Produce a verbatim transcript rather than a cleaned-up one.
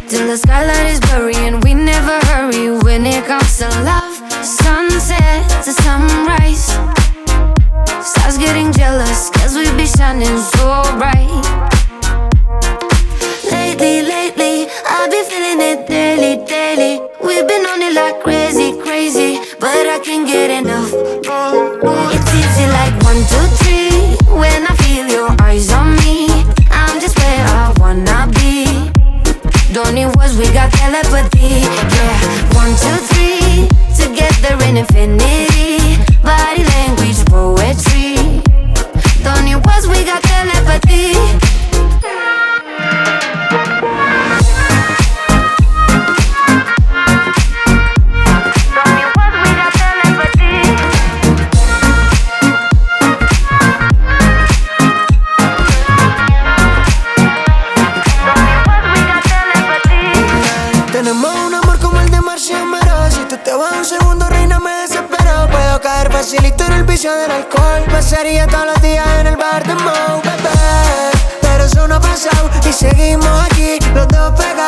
till the skylight is blurry and we never hurry when it comes to love. Sunset to sunrise, stars getting jealous cause we be shining so bright. Lately, lately, I've been feeling it daily, daily. We've been on it like crazy, crazy, but I can't get enough. It's easy like one, two, three. When I feel your eyes on me, I'm just where I wanna be. Don't need words, we got telepathy. Yeah, one, two, three, together in infinity. Body language, poetry. Don't need words, we got telepathy. Tenemos un amor como el de Marcia Mera. Si tú te vas un segundo, reina, me desespero. Puedo caer facilito en el vicio del alcohol. Pasaría todos los días en el bar de Mo, bebé. Pero eso no ha pasado y seguimos aquí, los dos pegados.